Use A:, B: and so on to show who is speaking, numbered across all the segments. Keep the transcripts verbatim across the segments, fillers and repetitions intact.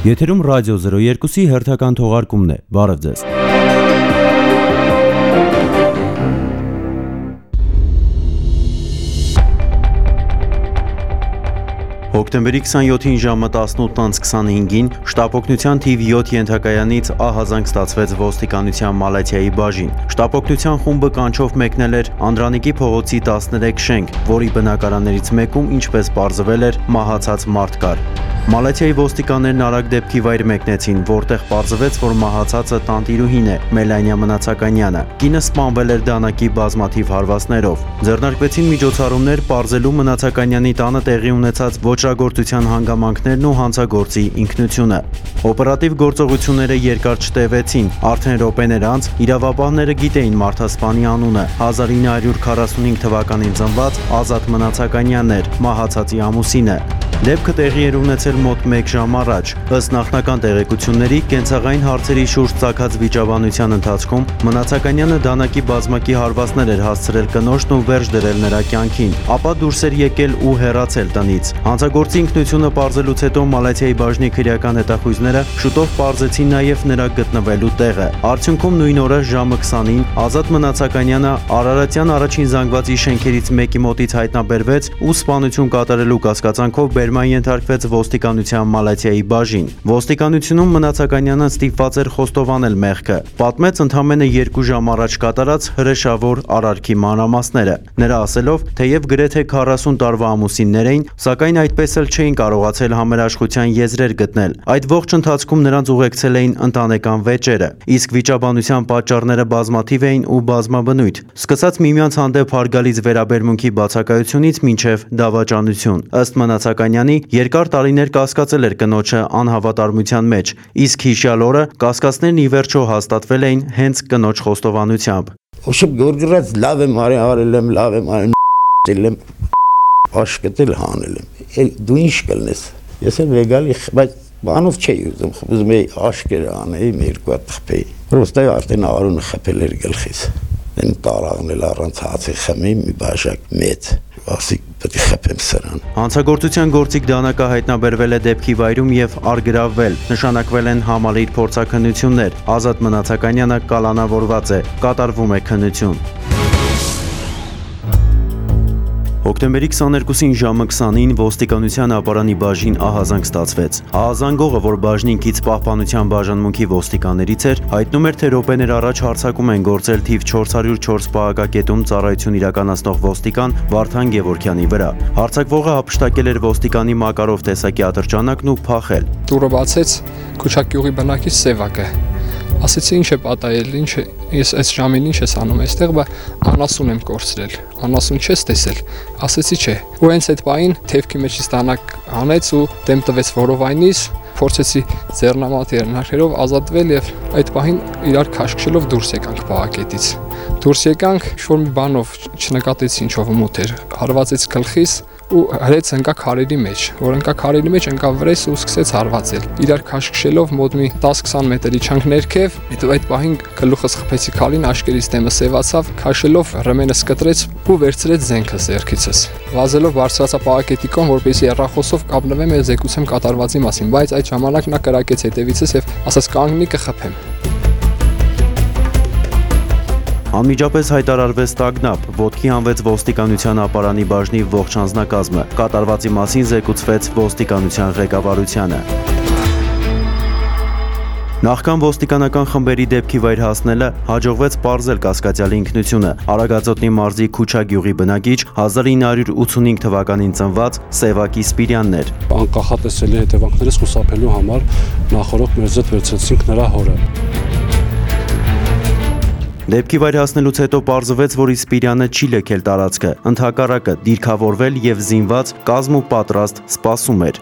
A: Եթերում ռադիո զրո երկուսի հերթական թողարկումն է, բարև ձեզ։ Հոկտեմբերի քսանյոթին ժամը տասնութ քսանհինգին շտապօգնության թիվ յոթ ենթակայանից ահազանգ ստացվեց ոստիկանության Մալաթիայի բաժին։ Շտապօգնության խումբը կանչով մեկնել էր Անդրանիկի փողոցի տասներեք շենք, որի բնակարաններից մեկում, ինչպես պարզվել էր, մահացած մարդ կար։ Մալաթիայի ոստիկաններն արագ դեպքի վայր մեկնեցին, որտեղ պարզվեց, որ մահացածը տանտիրուհին է, Մելանիա Մնացականյանը։ Կինը սպանվել էր դանակի բազմաթիվ հարվածներով։ Ձեռնարկվեցին միջոցառումներ պարզելու Մնացականյանի տանը տեղի ունեցած ոճրագործության հանգամանքներն ու հանցագործի ինքնությունը։ Օպերատիվ գործողությունները երկար չտևեցին, արդեն րոպեներ անց իրավապահները գիտեին մարդասպանի անունը՝ հազար ինը հարյուր քառասունհինգ թվականին ծնված Ազատ Մնացականյանն էր, մահացածի ամուսինը։ Դեպքը տեղի էր ունեցել մոտ մեկ ժամ առաջ։ Ըստ նախնական տեղեկությունների, կենցաղային հարցերի շուրջ ծագած վիճաբանության ընթացքում Մնացականյանը դանակի բազմակի հարվածներ էր հասցրել կնոջն ու վերջ դրել նրա կյանքին, ապա դուրս էր եկել ու հեռացել տնից։ Հանցագործի ինքնությունը պարզելուց հետո Մալաթիայի բաժնի քրեական հետախույզները շուտով պարզեցին նաև նրա գտնվելու տեղը։ Արդյունքում նույն օրը ժամը քսանին Ազատ Մնացականյանը Արարատյան առաջին զանգվածի շենքերից մեկի մոտից հայտնաբերվեց ու սպանություն կատարելու կասկածանքով բերման ենթարկվեց ոստիկանության Մալաթիայի բաժին։ Ոստիկանությունում Մնացականյանը ստիպված էր խոստովանել մեղքը։ Պատմեց ընդամենը երկու ժամ առաջ կատարած հրեշավոր արարքի մանրամասները։ Նրա ասելով, թեև գրեթե քառասուն տարվա ամուսիններ էին, սակայն այդպես էլ չէին կարողացել համերաշխության եզրեր գտնել։ Այդ ողջ ընթացքում նրանց ուղեկցել էին ընտանեկան վեճերը, իսկ վիճաբանության պատճառները բազմաթիվ էին ու բազմաբնույթ, սկսած միմյանց հանդեպ հարգալից վերաբերմունքի բացակայությունից մինչև դավաճանություն։ Ըստ Մնացականյանի, երկար տարիներ կասկածել էր կնոջը անհավատարմության մեջ, իսկ հիշյալ օրը կասկածներն ի վերջո հաստատվել էին հենց կնոջ խոստովանությամբ։
B: Ոշը գորգրած լավ եմ արել եմ, լավ եմ արել եմ, աշկտել հանել եմ, դու ինչ կլնես, ես էլ վեգալի, բայց բանով չէի ուզում, ուզում էի աշկերը անեի, երկու հատ խպեի, ռոստայ արդեն արունը խպել էր գլխիս, են տարաղնել առանց հացի խմի մի բաժակ մեծ, ասիկ պետք է խփեմ սրան։
A: Հանցագործության գործիք դանակը հայտնաբերվել է դեպքի վայրում եւ արգրավվել, նշանակվել են համալիր փորձաքննություններ, Ազատ Մնացականյանը կալանավորված է, կատարվում է քննություն։ Հոկտեմբերի քսաներկուսին ժամը քսանին ոստիկանության ապարանի բաժին ահազանգ ստացվեց։ Ահազանգողը, որ բաժնին կից պահպանության բաժանմունքի ոստիկաններից էր, հայտնում էր, թե րոպեներ առաջ հարձակում են գործել թիվ չորս հարյուր չորս պահակակետում ծառայություն իրականացնող ոստիկան Վարդան Գևորգյանի վրա։ Հարձակվողը հափշտակել էր ոստիկանի Մակարով տեսակի ատրճանակն ու փախել։
C: Դուրը բացեց Քուչակյուղի բնակիչ Սևակը։ Ասեցի ինչ է պատահել, ինչ է, ես այս ժամին ինչ ես անում այստեղ, բա անասուն եմ կորցրել, անասուն չես տեսել, ասեցի չէ, ու հենց այդ պահին թևքի մեջից տանակ հանեց ու դեմ տվեց որովայնից, փորձեցի ձեռնամատի հրնարքերով ազատվել եւ այդ պահին իրար քաշքշելով դուրս եկանք պահակետից։ Դուրս եկանք, ինչ-որ մի բանով չնկատեցի ինչով մութ էր, հարվածեց գլխիս ու հրեց ընկա քարերի մեջ, որ ընկա քարերի մեջ ընկա վրես ու սկսեց հարվածել։ Իրար քաշքշելով մոտ մի տասը քսան մետր իջանք ներքև, հետո այդ պահին գլուխս խփեցի քալին, աշկերից դեմը սևացավ, քաշելով ռեմենս կտրեց ու վերցրեց զենքս ձեռքիցս։ Վազելով բարձրացա պահակետի կողմ, որպեսզի հեռախոսով կապնվեմ եւ զեկուցեմ կատարվածի մասին, բայց այդ ժամանակ նա կրակեց հետևիցս եւ ասաց կանգնի կխփեմ։
A: Անմիջապես հայտարարվեց տագնապ, ոտքի հանվեց ոստիկանության ապարանի բաժնի ողջ անձնակազմը, կատարվածի մասին զեկուցվեց ոստիկանության ղեկավարությանը։ Նախքան ոստիկանական խմբերի դեպքի վայր հասնելը հաջողվեց պարզել կասկածյալի ինքնությունը՝ Արագածոտնի մարզի Քուչագյուղի բնակիչ հազար ինը հարյուր ութսունհինգ թվականին ծնված Սևակի Սպիրյանն էր։
D: Անկախատեսելի հետևանքներից խուսափելու համար նախորդ մեզ հետ վերցրեցինք նրա հորը։
A: Դեպքի վայր հասնելուց հետո պարզվեց, որ Սպիրյանը չի լքել տարածքը, ընդհակառակը դիրքավորվել եւ զինված կազմ ու պատրաստ սպասում էր։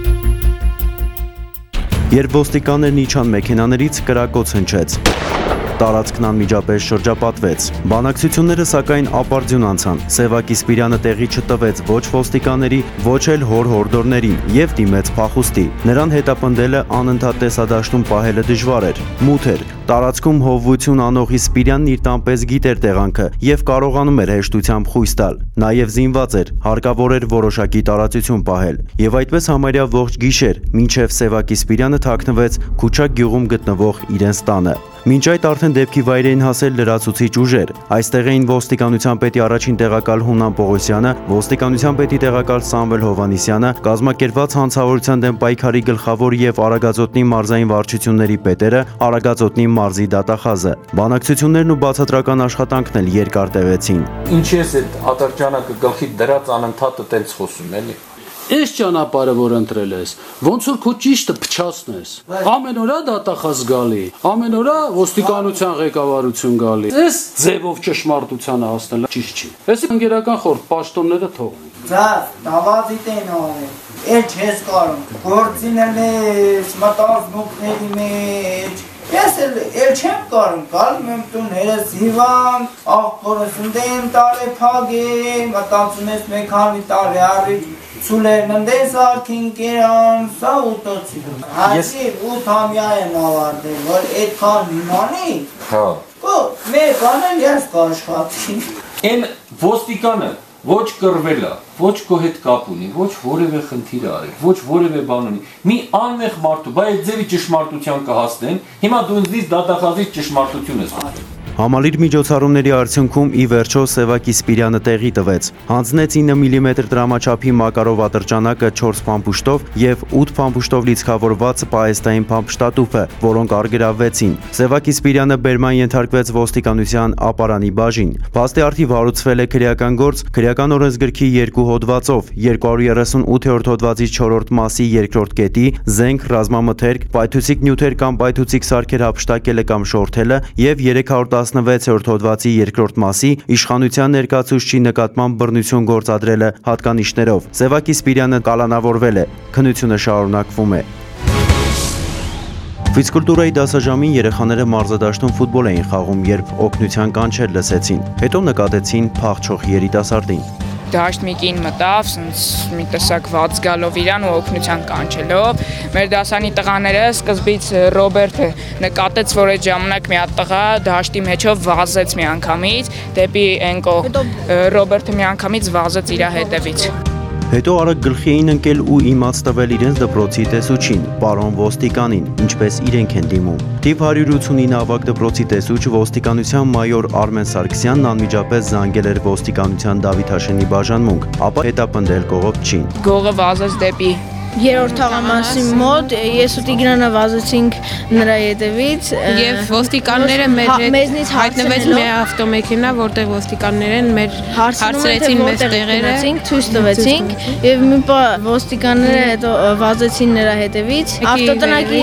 A: Երբ ոստիկաններն իջան մեքենաներից, կրակոց հնչեց։ Տարածքն անմիջապես շրջապատվեց։ Բանակցությունները սակայն ապարդյուն անցան։ Սևակի Սպիրյանը տեղի չտվեց ոչ ոստիկանների, ոչ էլ հոր հորդորներին եւ դիմեց փախուստի։ Նրան հետապնդելը անընդհատ տեսադաշտում պահելը դժվար էր։ Մութ էր։ Տարածքում հովվություն անողի Սպիրյանն իր տան պես գիտեր տեղանքը եւ կարողանում էր հեշտությամբ խույս տալ։ Նաեւ զինված էր, հարկավոր էր որոշակի տարածություն պահել։ Եվ այդպես համարյա ողջ գիշեր, մինչև Սևակի Սպիրյանը թաքնվեց Քուչակ գյուղում գտնվող իրենց տանը։ Մինչ այդ արդեն դեպքի վայր էին հասել լրացուցիչ ուժեր։ Այստեղ էին ոստիկանության պետի առաջին տեղակալ Հունան Պողոսյանը, ոստիկանության պետի տեղակալ Սամվել Հովհաննիսյանը, կազմակերպված հանցավորության դեմ պայքարի գլխավոր եւ Արագածոտնի մարզային վարչությունների պետերը, Արագածոտնի մարզի դատախազը։ Բանակցություններն ու բացատրական աշխատանքն էլ երկար տևեցին։
E: Ինչի՞ ես այդ ատրճանակը գլխի դրած անընդհատ տենց խոսում էլի։
F: Այս ճանապարհը որ ընտրել ես, ոնց որ քո ճիշտը փչացնես։ Ամեն օրա դատախազ գալի, ամեն օրա ոստիկանության ղեկավարություն գալի։ Այս ձևով ճշմարտությանը հասնելը ճիշտ չի։ Այս ընկերական խորտ պաշտոնները թողնենք։
G: Դա դավազի տեն արել։ Էլ չես կարող։ Գործին ես մտածմունքների մեջ։ Ես էլ չեմ կարող, գալու եմ տուն հերս հիվան, աղբորս ընդեն տարե փագե, մտածում ես մեկ քանի տարի առիջ Սուլերն ընդես արքին կերան, սա ուտոցի։ Հացի ութամյա եմ ավարտել, որ այդքան հիմանի, մեկ անել ես կաշխատի։
E: Են ոստիկանը ոչ կռվել է, ոչ քո հետ կապ ունի, ոչ որևէ խնդիր արել, ոչ որևէ բան ունի։ Մի անմեղ մարդու, բայց այդ ձևի ճշմարտության կհասնեն, հիմա դու ինձ դատախազից ճշմարտություն ես ուտում։
A: Համալիր միջոցառումների արդյունքում ի վերջո Սևակի Սպիրյանը տեղի տվեց։ Հանձնեց ինը միլիմետր դրամաչափի Մակարով ատրճանակը չորս փամփուշտով եւ ութ փամփուշտով լիցքավորված պահեստային փամփշտատուփը, որոնք առգրավվեցին։ Սևակի Սպիրյանը բերման ենթարկվեց ոստիկանության ապարանի բաժին։ Փաստի արդիվ հարուցվել է քրեական գործ քրեական օրենսգրքի երկու հոդվածով, երկու հարյուր երեսունութ-րդ հոդվածի չորրորդ մասի երկրորդ կետի, զենք, ռազմամթերք, պայթուցիկ նյութեր կամ պայթուցիկ սարքեր հափշտակելը կամ շորթելը եւ երեք հարյուր տասնվեց-րդ հոդվածի երկրորդ մասի իշխանության ներկայացուցչի նկատմամբ բռնություն գործադրելը հատկանիշներով։ Սևակի Սպիրյանը կալանավորվել է։ Քննությունը շարունակվում է։ Ֆիզկուլտուրայի դասաժամին երեխաները մարզադաշտում ֆուտբոլ էին խաղում, երբ օգնության կանչեր լսեցին։ Հետո նկատեցին փախչող երիտասարդին։
H: Դաշտ մի կին մտավ, մի տեսակ ված գալով իրան ու օգնության կանչելով։ Մեր դասանի տղաները սկզբից Ռոբերտը նկատեց, որ այդ ժամանակ մի հատ տղա դաշտի մեջով վազեց մի անգամից, դեպի Էնկո Ռոբերտը մի անգամից վազեց իր հետևից։
A: Հետո արագ գլխի էին ընկել ու իմաց տվել իրենց դպրոցի տեսուչին, պարոն ոստիկանին, ինչպես իրենք են դիմում։ Թիվ հարյուր ութսունինը ավագ դպրոցի տեսուչ ոստիկանության մայոր Արմեն Սարգսյանն անմիջապես զանգել էր ոստիկանության Դավիթ Հաշենի բաժանմունք, ապա հետապնդել կողոպտչին։
H: Գողը վազեց դեպի
I: Երրորդ թաղամասի մոտ ես ու Տիգրանը վազեցինք նրա հետևից
J: եւ ոստիկանները մեր հետ հայտնվեց մի ավտոմեքենա, որտեղ ոստիկաններն մեր հարցրեցին մեզ տեղերը,
I: ցույց տվեցինք եւ մի պա ոստիկանները հետո վազեցին նրա հետևից, ավտոտնակի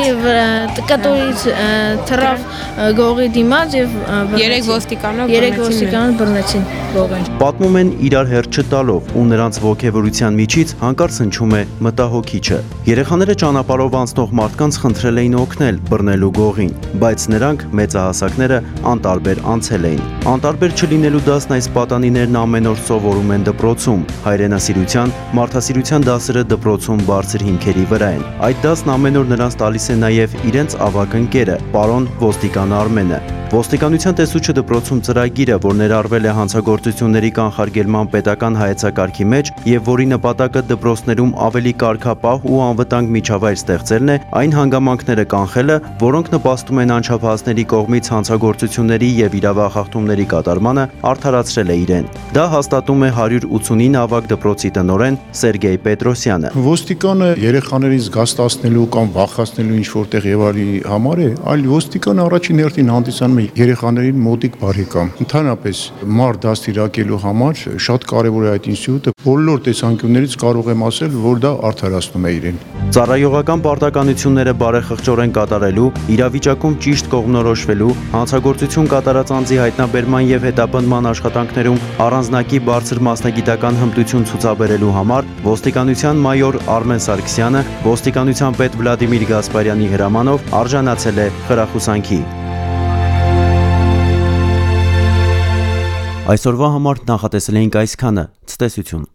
I: կտորից թռավ գողի դիմաց եւ
J: երեք ոստիկանով
I: երեք ոստիկանով բռնեցին գողին։
A: Պատմում են իրար հերթ չտալով ու նրանց ողջևորության միջից հանկարծ հնչում է մտահոգի Երեխաները ճանապարհով անցնող մարդկանց խնդրել էին օգնել բռնելու գողին, բայց նրանք մեծահասակները անտարբեր անցել էին։ Անտարբեր չլինելու դասն այս պատանիներն ամեն օր սովորում են դպրոցում։ Հայրենասիրության, մարդասիրության դասերը դպրոցում բարձր հիմքերի վրա են։ Այդ դասն ամեն օր նրանց տալիս է նաև իրենց ավագ ընկերը, պարոն ոստիկան Արմենը։ Ոստիկանության տեսուչը դպրոցում ծրագիրը, որ ներառվել է հանցագործությունների կանխարգելման պետական հայեցակարգի մեջ եւ որի նպատակը դպրոցներում ավելի կարգապահ ու անվտանգ միջավայր ստեղծելն է, այն հանգամանքները կանխելը, որոնք նպաստում են անչափահասների կողմից հանցագործությունների եւ իրավախախտումների կատարմանը, արդարացրել է իրեն։ Դա հաստատում է հարյուր ութսունինը ավագ դպրոցի տնօրեն Սերգեյ Պետրոսյանը։
K: Ոստիկանը երեխաներին զգաստացնելու կամ վախացնելու ինչ որտեղ եւ այլի համար է, այլ ոստիկանը առաջին հերթին հանդիսանում է երեխաներին մոտիկ բարեկամ։ Ընդհանրապես մարդ դաստիարակելու համար շատ կարևոր է այդ ինստիտուտը, բոլոր տեսանկյուններից կարող եմ ասել, որ դա արդարացնում է իրեն։
A: Ծառայողական պարտականությունները բարեխղճորեն կատարելու, իրավիճակում ճիշտ կողմնորոշվելու, հանցագործություն կատարած անձի հայտնաբերման եւ հետապնդման աշխատանքներում առանձնակի բարձր մասնագիտական հմտություն ցուցաբերելու համար ոստիկանության մայոր Արմեն Սարգսյանը ոստիկանության պետ Վլադիմիր Գասպարյանի հրամանով արժանացել է խրախուսանքի։ Այսօրվա համար նախատեսել էինք այսքանը։ Ցտեսություն։